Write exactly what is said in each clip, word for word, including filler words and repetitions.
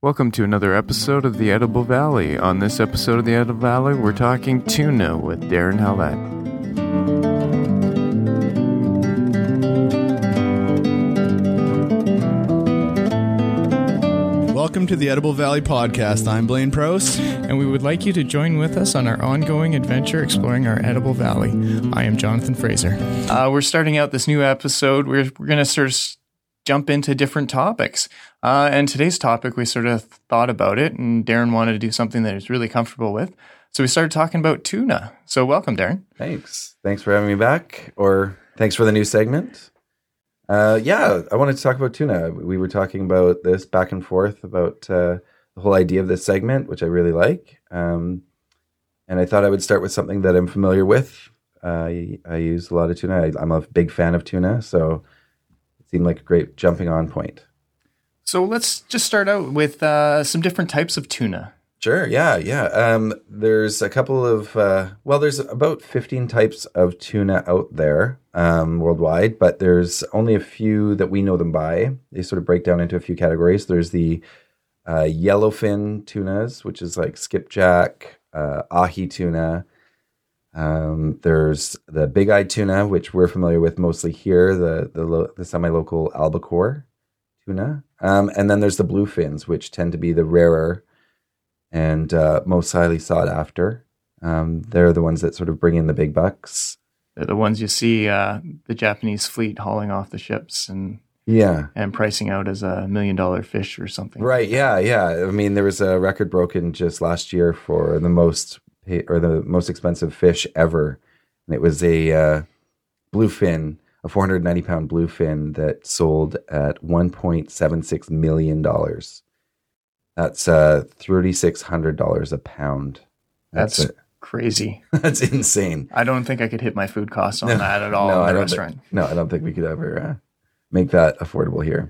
Welcome to another episode of The Edible Valley. On this episode of The Edible Valley, we're talking tuna with Darren Hallett. Welcome to the Edible Valley Podcast. I'm Blaine Prose. And we would like you to join with us on our ongoing adventure exploring our Edible Valley. I am Jonathan Fraser. Uh, we're starting out this new episode. We're, we're going to sort of jump into different topics. Uh, and today's topic, we sort of thought about it, and Darren wanted to do something that he's really comfortable with. So we started talking about tuna. So welcome, Darren. Thanks. Thanks for having me back, or thanks for the new segment. Uh, yeah, I wanted to talk about tuna. We were talking about this back and forth about uh, the whole idea of this segment, which I really like. Um, and I thought I would start with something that I'm familiar with. Uh, I, I use a lot of tuna. I, I'm a big fan of tuna, so it seemed like a great jumping on point. So let's just start out with uh, some different types of tuna. Sure, yeah, yeah. Um, there's a couple of, uh, well, there's about fifteen types of tuna out there um, worldwide, but there's only a few that we know them by. They sort of break down into a few categories. There's the uh, yellowfin tunas, which is like skipjack, uh, ahi tuna. Um, there's the big-eyed tuna, which we're familiar with mostly here, the the, lo- the semi-local albacore tuna. Um, and then there's the bluefins, which tend to be the rarer and uh, most highly sought after. Um, they're the ones that sort of bring in the big bucks. They're the ones you see uh, the Japanese fleet hauling off the ships and yeah, and pricing out as a million dollar fish or something. Right? Yeah, yeah. I mean, there was a record broken just last year for the most pay, or the most expensive fish ever, and it was a uh, bluefin, a four hundred ninety pound bluefin that sold at one point seven six million dollars. That's uh, three thousand six hundred dollars a pound. That's, That's crazy. That's insane. I don't think I could hit my food costs on no, that at all no, in I the don't restaurant. Think, no, I don't think we could ever uh, make that affordable here.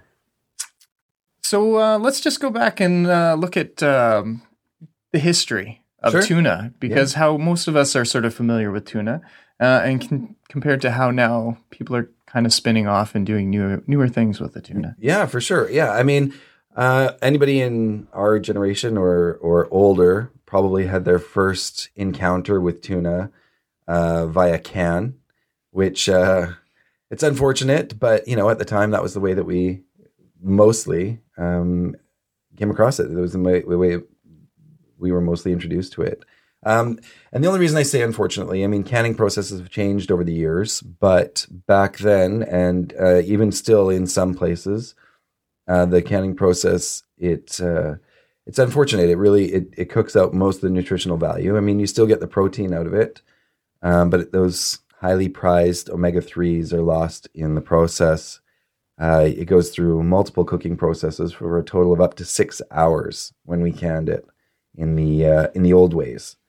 So uh, let's just go back and uh, look at um, the history of sure. tuna, because yeah. how most of us are sort of familiar with tuna, uh, and can, compared to how now people are kind of spinning off and doing newer, newer things with the tuna. Yeah, for sure. Yeah, I mean, Uh, anybody in our generation or or older probably had their first encounter with tuna uh, via can, which uh, it's unfortunate, but you know, at the time that was the way that we mostly um, came across it. It was the way, the way we were mostly introduced to it. Um, and the only reason I say unfortunately, I mean, canning processes have changed over the years, but back then, and uh, even still in some places, Uh, the canning process, it uh, it's unfortunate. It really it, it cooks out most of the nutritional value. I mean, you still get the protein out of it, um, but those highly prized omega threes are lost in the process. Uh, it goes through multiple cooking processes for a total of up to six hours when we canned it in the uh, in the old ways.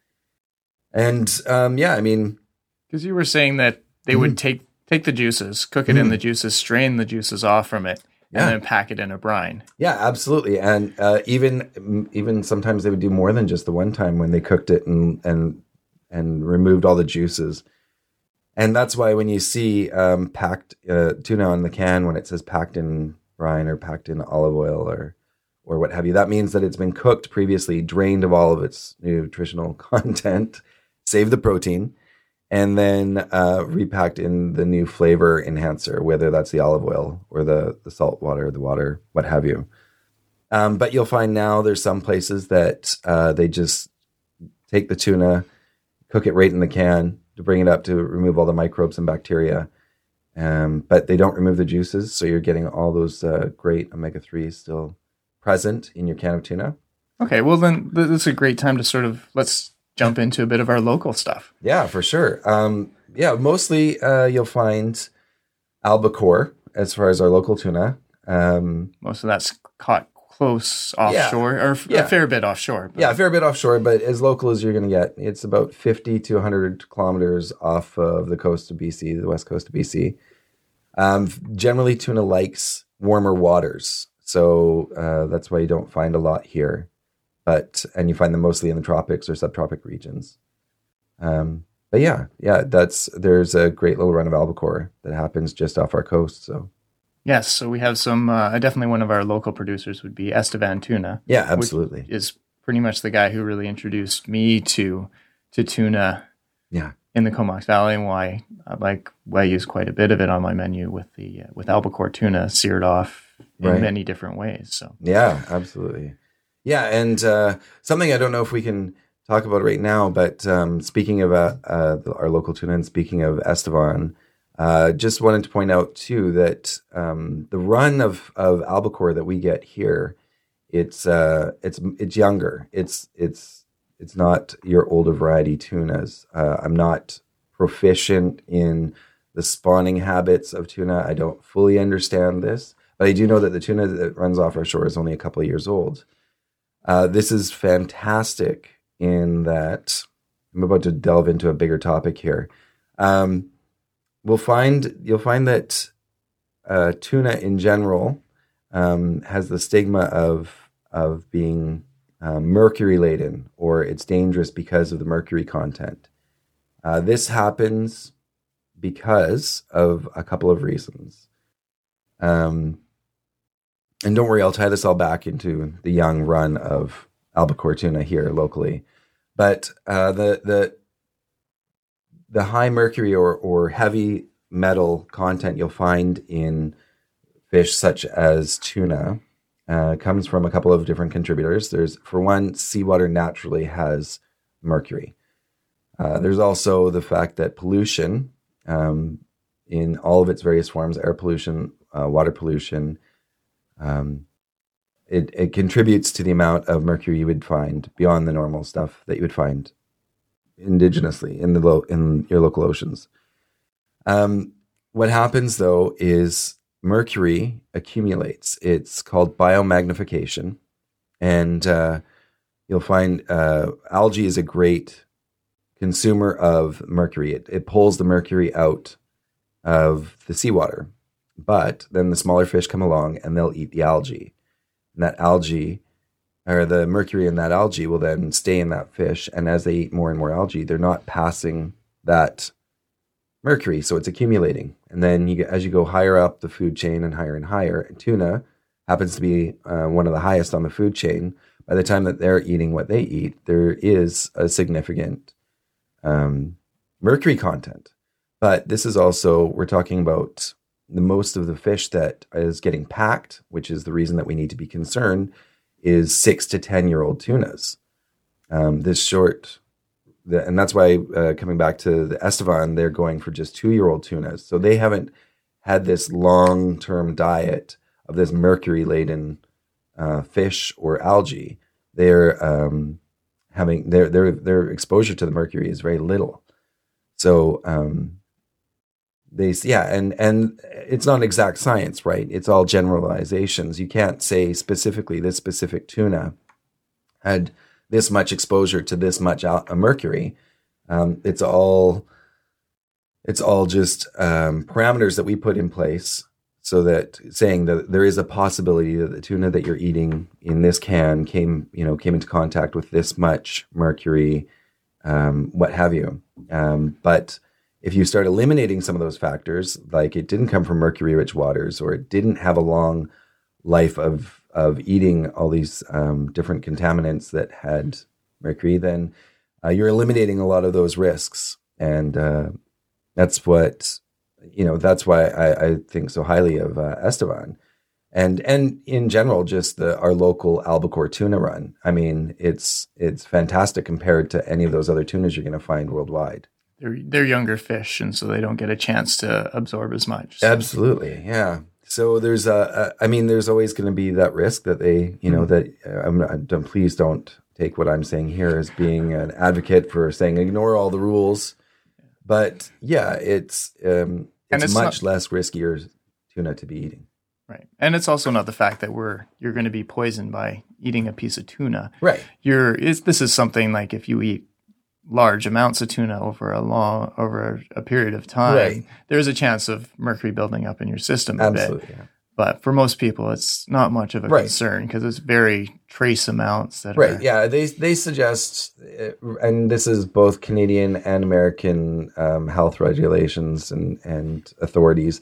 And um, yeah, I mean, because you were saying that they mm-hmm. would take take the juices, cook it mm-hmm. in the juices, strain the juices off from it. And yeah. then pack it in a brine. Yeah, absolutely. And uh, even even sometimes they would do more than just the one time when they cooked it and and and removed all the juices. And that's why when you see um, packed uh, tuna on the can, when it says packed in brine or packed in olive oil or or what have you, that means that it's been cooked previously, drained of all of its nutritional content, saved the protein, and then uh, repacked in the new flavor enhancer, whether that's the olive oil or the, the salt water, the water, what have you. Um, but you'll find now there's some places that uh, they just take the tuna, cook it right in the can to bring it up to remove all the microbes and bacteria. Um, but they don't remove the juices, so you're getting all those uh, great omega threes still present in your can of tuna. Okay, well then this is a great time to sort of, let's jump into a bit of our local stuff. Yeah, for sure. Um, yeah, mostly uh, you'll find albacore as far as our local tuna. Um, Most of that's caught close offshore, yeah, or yeah. a fair bit offshore. But. Yeah, a fair bit offshore, but as local as you're going to get. It's about fifty to one hundred kilometers off of the coast of B C, the west coast of B C. Um, generally, tuna likes warmer waters, so uh, that's why you don't find a lot here. But and you find them mostly in the tropics or subtropic regions. Um, but yeah, yeah, that's there's a great little run of albacore that happens just off our coast. So Yes, so we have some, uh, definitely one of our local producers would be Estevan Tuna. Yeah, absolutely. Which is pretty much the guy who really introduced me to to tuna Yeah. in the Comox Valley, and why I like why I use quite a bit of it on my menu with the uh, with albacore tuna seared off in Right. many different ways. So Yeah, absolutely. Yeah, and uh, something I don't know if we can talk about right now, but um, speaking of uh, uh, the, our local tuna, and speaking of Estevan, uh, just wanted to point out too that um, the run of, of albacore that we get here, it's uh, it's it's younger. It's it's it's not your older variety tunas. Uh, I'm not proficient in the spawning habits of tuna. I don't fully understand this, but I do know that the tuna that runs off our shore is only a couple of years old. Uh, this is fantastic in that I'm about to delve into a bigger topic here. Um, we'll find you'll find that uh, tuna in general um, has the stigma of of being uh, mercury laden, or it's dangerous because of the mercury content. Uh, this happens because of a couple of reasons. Um, and don't worry, I'll tie this all back into the young run of albacore tuna here locally. But uh, the the the high mercury or or heavy metal content you'll find in fish such as tuna uh, comes from a couple of different contributors. There's, for one, seawater naturally has mercury. Uh, there's also the fact that pollution, um, in all of its various forms, air pollution, uh, water pollution, um, it, it contributes to the amount of mercury you would find beyond the normal stuff that you would find indigenously in the lo- in your local oceans. Um, what happens though is mercury accumulates. It's called biomagnification, and uh, you'll find uh, algae is a great consumer of mercury. It, it pulls the mercury out of the seawater, but then the smaller fish come along and they'll eat the algae. And that algae, or the mercury in that algae, will then stay in that fish. And as they eat more and more algae, they're not passing that mercury, so it's accumulating. And then you, as you go higher up the food chain and higher and higher, and tuna happens to be uh, one of the highest on the food chain, by the time that they're eating what they eat, there is a significant um, mercury content. But this is also, we're talking about the most of the fish that is getting packed, which is the reason that we need to be concerned, is six to ten year old tunas. Um, this short, the, and that's why uh, coming back to the Estevan, they're going for just two year old tunas. So they haven't had this long term diet of this mercury laden uh, fish or algae. They're um, having their their their exposure to the mercury is very little. So um, they yeah, and and it's not exact science, right? It's all generalizations. You can't say specifically this specific tuna had this much exposure to this much al- mercury. Um, it's all it's all just um, parameters that we put in place, so that saying that there is a possibility that the tuna that you're eating in this can came, you know, came into contact with this much mercury, um, what have you. Um, but if you start eliminating some of those factors, like it didn't come from mercury-rich waters, or it didn't have a long life of of eating all these um, different contaminants that had mercury, then uh, you're eliminating a lot of those risks, and uh, that's what you know. That's why I, I think so highly of uh, Estevan, and and in general, just the our local albacore tuna run. I mean, it's it's fantastic compared to any of those other tunas you're going to find worldwide. They're they're younger fish, and so they don't get a chance to absorb as much. So. Absolutely, yeah. So there's a, a I mean, there's always going to be that risk that they, you know, that uh, I'm not, don't, please don't take what I'm saying here as being an advocate for saying ignore all the rules. But yeah, it's um, it's, it's much not, less riskier tuna to be eating. Right, and it's also not the fact that we're you're going to be poisoned by eating a piece of tuna. Right. You're is this is something like if you eat large amounts of tuna over a long over a, a period of time, right. there's a chance of mercury building up in your system a Absolutely, bit. yeah. But for most people, it's not much of a right. concern because it's very trace amounts that right. are... Yeah, they they suggest, and this is both Canadian and American um, health regulations and, and authorities,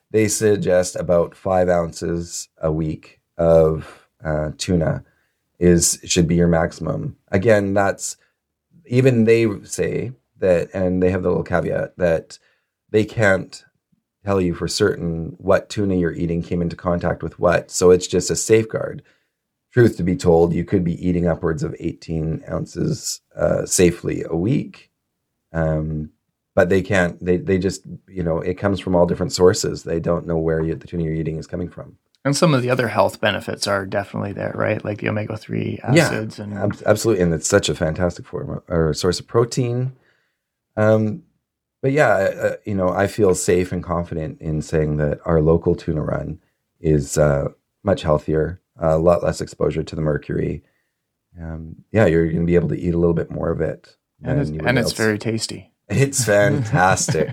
they suggest about five ounces a week of uh, tuna is should be your maximum. Again, that's even they say that, and they have the little caveat that they can't tell you for certain what tuna you're eating came into contact with what. So it's just a safeguard. Truth to be told, you could be eating upwards of eighteen ounces uh, safely a week. Um, but they can't, they, they just, you know, it comes from all different sources. They don't know where you, the tuna you're eating is coming from. And some of the other health benefits are definitely there, right? Like the omega three acids. Yeah, and ab- absolutely. And it's such a fantastic form or source of protein. Um, but yeah, uh, you know, I feel safe and confident in saying that our local tuna run is uh, much healthier, a lot less exposure to the mercury. Um, yeah, you're going to be able to eat a little bit more of it. And it's, and it's very tasty. It's fantastic.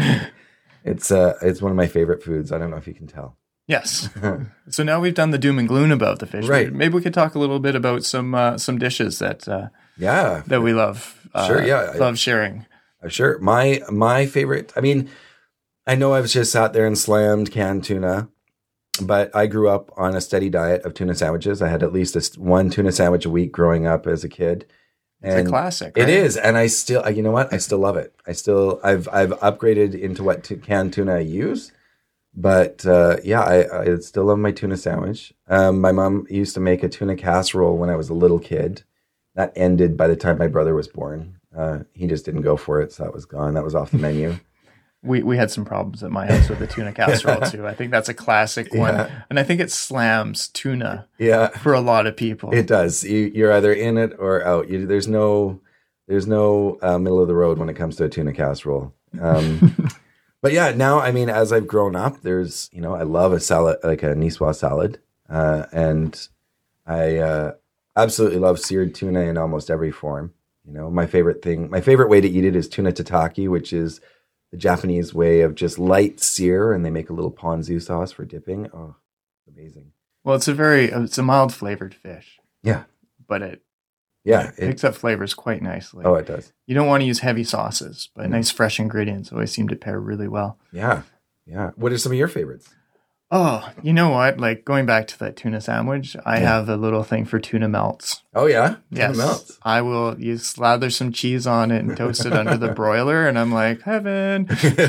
it's uh, it's one of my favorite foods. I don't know if you can tell. Yes. So now we've done the doom and gloom about the fish. Right. Maybe we could talk a little bit about some uh, some dishes that uh, yeah that we love. Uh, sure. Yeah. Love sharing. Uh, sure. My my favorite. I mean, I know I've just sat there and slammed canned tuna, but I grew up on a steady diet of tuna sandwiches. I had at least a, one tuna sandwich a week growing up as a kid. It's and a classic. Right? It is, and I still, you know what? I still love it. I still, I've, I've upgraded into what t- canned tuna I use, but uh, yeah, I, I still love my tuna sandwich. Um, my mom used to make a tuna casserole when I was a little kid. That ended by the time my brother was born. Uh, he just didn't go for it, so that was gone. That was off the menu. We we had some problems at my house with the tuna casserole too. I think that's a classic one, Yeah. and I think it slams tuna Yeah, for a lot of people. it does. You, you're either in it or out. You, there's no, there's no uh, middle of the road when it comes to a tuna casserole. Um, but yeah, now I mean, as I've grown up, there's you know I love a salad like a Niçoise salad, uh, and I uh, absolutely love seared tuna in almost every form. You know, my favorite thing, my favorite way to eat it is tuna tataki, which is the Japanese way of just light sear, and they make a little ponzu sauce for dipping. Oh, amazing. Well, it's a very it's a mild flavored fish. Yeah. But it Yeah. it picks up flavors quite nicely. Oh, it does. You don't want to use heavy sauces, but Mm. nice fresh ingredients always seem to pair really well. Yeah. Yeah. What are some of your favorites? Oh, you know what? Like going back to that tuna sandwich, I Yeah. have a little thing for tuna melts. Oh, yeah? Yes, Tuna melts. I will. You slather some cheese on it and toast it under the broiler, and I'm like heaven.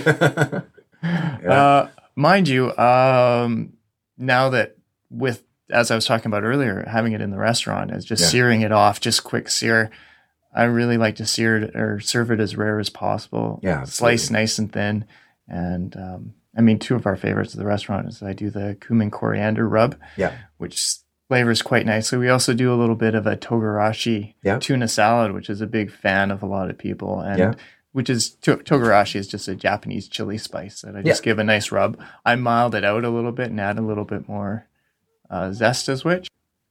Yeah. Uh, mind you, um, now that with as I was talking about earlier, having it in the restaurant is just Yeah. searing it off, just quick sear. I really like to sear it or serve it as rare as possible. Yeah, slice absolutely. nice and thin. And um, I mean, two of our favorites of the restaurant is I do the cumin coriander rub, Yeah. which flavors quite nicely. We also do a little bit of a togarashi Yeah. tuna salad, which is a big fan of a lot of people. And Yeah. which is to- togarashi is just a Japanese chili spice that I just Yeah. give a nice rub. I mild it out a little bit and add a little bit more uh, zest as which.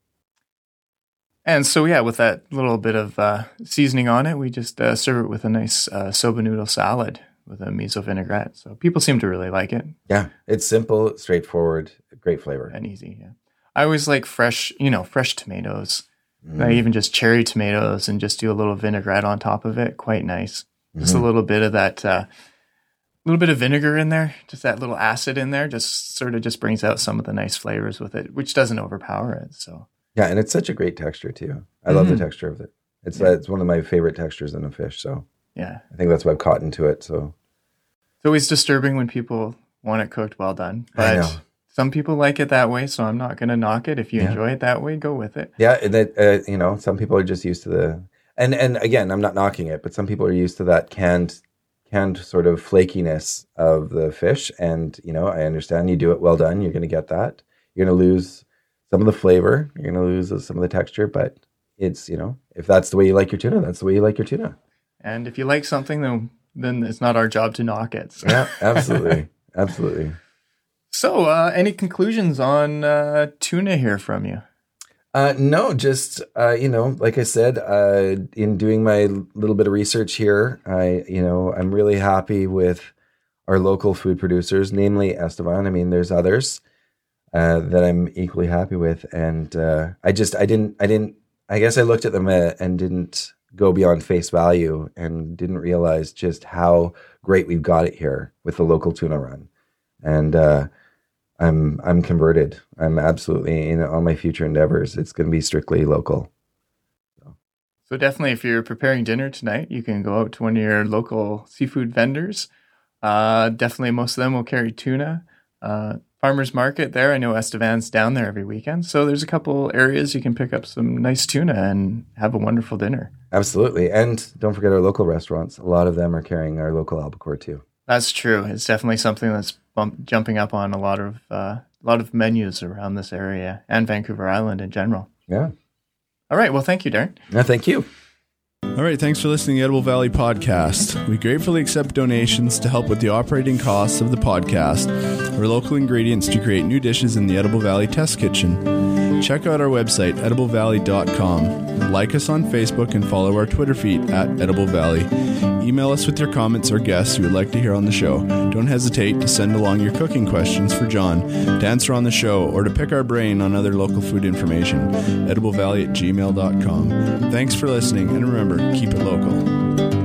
And so, yeah, with that little bit of uh, seasoning on it, we just uh, serve it with a nice uh, soba noodle salad with a miso vinaigrette. So people seem to really like it Yeah. It's simple, straightforward, great flavor. and easy. Yeah, I always like fresh, you know, fresh tomatoes. Mm. I even just cherry tomatoes and just do a little vinaigrette on top of it. Quite nice. Just Mhm. a little bit of that, uh, little bit of vinegar in there, just that little acid in there, just sort of just brings out some of the nice flavors with it, which doesn't overpower it. So Yeah. And it's such a great texture, too. I love Mhm. the texture of it. It's Yeah. uh, it's one of my favorite textures in a fish. So yeah, I think that's why I've caught into it. So it's always disturbing when people want it cooked well done, I know. but some people like it that way. So I'm not going to knock it. If you Yeah. enjoy it that way, go with it. yeah, and that, uh, you know, some people are just used to the, and, and again, I'm not knocking it, but some people are used to that canned, canned sort of flakiness of the fish. And, you know, I understand you do it well done. You're going to get that. You're going to lose some of the flavor. You're going to lose some of the texture, but it's, you know, if that's the way you like your tuna, that's the way you like your tuna. And if you like something, then then it's not our job to knock it. So, Yeah, absolutely. Absolutely. so uh, any conclusions on uh, tuna here from you? Uh, no, just, uh, you know, like I said, uh, in doing my little bit of research here, I, you know, I'm really happy with our local food producers, namely Estevan. I mean, there's others, uh, that I'm equally happy with. And, uh, I just, I didn't, I didn't, I guess I looked at them uh, and didn't go beyond face value and didn't realize just how great we've got it here with the local tuna run. and uh, I'm I'm converted. I'm absolutely in all my future endeavors. It's going to be strictly local. So. so definitely, if you're preparing dinner tonight, you can go out to one of your local seafood vendors. Uh, definitely, most of them will carry tuna. Uh, Farmers Market there. I know Estevan's down there every weekend. So there's a couple areas you can pick up some nice tuna and have a wonderful dinner. Absolutely. And don't forget our local restaurants. A lot of them are carrying our local albacore too. That's true. It's definitely something that's bump, jumping up on a lot of uh, a lot of menus around this area and Vancouver Island in general. Yeah. All right. Well, thank you, Darren. No, thank you. All right, thanks for listening to the Edible Valley podcast. We gratefully accept donations to help with the operating costs of the podcast or local ingredients to create new dishes in the Edible Valley Test Kitchen. Check out our website, edible valley dot com. Like us on Facebook and follow our Twitter feed at Edible Valley. Email us with your comments or guests you would like to hear on the show. Don't hesitate to send along your cooking questions for John to answer on the show or to pick our brain on other local food information. edible valley at gmail dot com. Thanks for listening, and remember, keep it local.